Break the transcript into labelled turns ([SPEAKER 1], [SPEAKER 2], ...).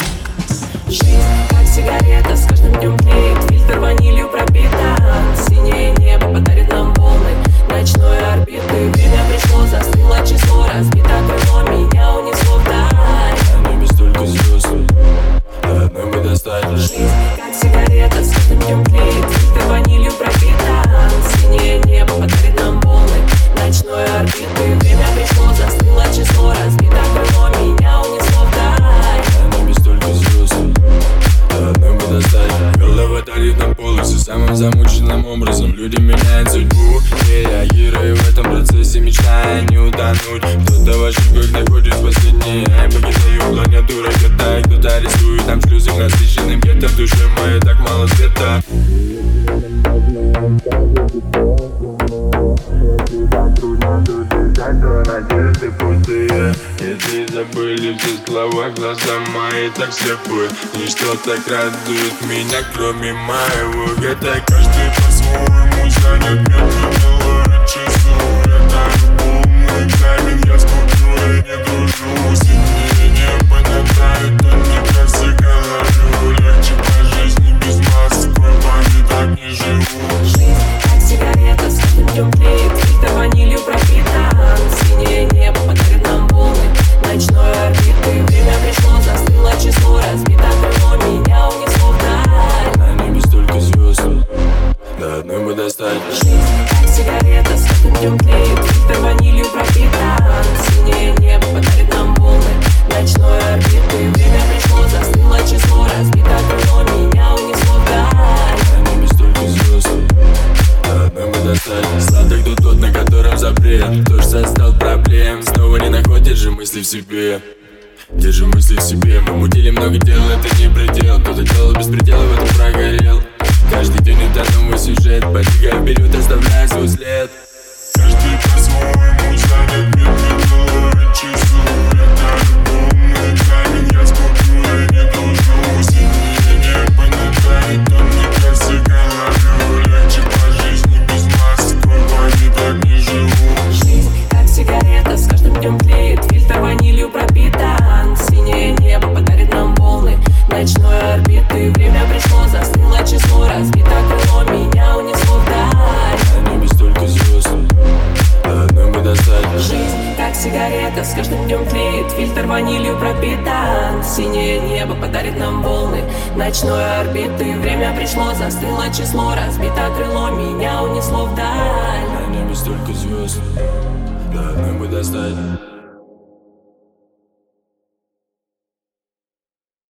[SPEAKER 1] Жизнь как сигарета, с каждым днем тлеет, фильтр ванилью пропитан. Синее небо подарит нам волны ночной орбиты. Время пришло, застыло число, разбито крыло, меня унесло вдаль.
[SPEAKER 2] На небе столько звезд, а одной бы достаточно.
[SPEAKER 1] Жизнь как сигарета, с каждым днем тлеет, фильтр ванилью пропитан. Синее небо подарит нам волны ночной орбиты. Время пришло, застыло число, разбито крыло, меня унесло вдаль.
[SPEAKER 2] На небе столько звезд, а одной бы достаточно. Голова дарит нам полосы самым замученным образом. Люди меняют судьбу, реагируя в этом процессе, мечтая не утонуть. Кто-то в ошибках находит последние. Покидаю планету ракетой, кто-то рисует там шлюзы к насыщенным гетто. В душе моей так мало света. Надежды пустые, если забыли все слова, глаза мои так слепы. Ничто так радует меня, кроме моего гетто. Каждый по-своему станет медленно часу. Это любовный экзамен, я с культурой не дружу. Синее небо натает, он не кажется говорю. Легче по жизни без масок, кровами так не живу.
[SPEAKER 1] Жизнь как сигарета, с каждым днем тлеет, фильтр ванилью пропитан. Синее небо подарит нам волны ночной орбиты. Время пришло, застыло число, разбито крыло, меня унесло вдаль.
[SPEAKER 2] На небе столько звезд, да одной бы достаточно.
[SPEAKER 1] Жизнь как сигарета, с каждым днем тлеет, фильтр ванилью пропитан. Синее небо подарит нам волны ночной орбиты. Время пришло, застыло число, разбито крыло, меня унесло вдаль.
[SPEAKER 2] На небе столько звезд, да одной бы достаточно. Сладок тот, на котором запрет, кто ж создал проблем. Снова не находит же мысли в себе. Держи мысли в себе. Мы мутили много дел, это не предел. Кто-то делал беспредел, в этом прогорел. Каждый день это новый сюжет, подвигая вперед, оставляя свой след. Каждый по-своему станет медленно часу. Это любовный экзамен, я с культурой не дружу. Синее небо натает, он не кажется говорю. Легче по жизни без масок, кровами так не живу.
[SPEAKER 1] Жизнь как сигарета, с каждым днем тлеет, фильтр ванилью пропитан. Синее небо подарит нам волны ночной орбиты. Время пришло, застыло число, разбито крыло, меня унесло вдаль.
[SPEAKER 2] На небе столько звезд, а одной бы достаточно.
[SPEAKER 1] Жизнь как сигарета, с каждым днем тлеет, фильтр ванилью пропитан. Синее небо подарит нам волны ночной орбиты. Время пришло, застыло число, разбито крыло, меня унесло вдаль.
[SPEAKER 2] На небе столько звезд, да одной бы достаточно.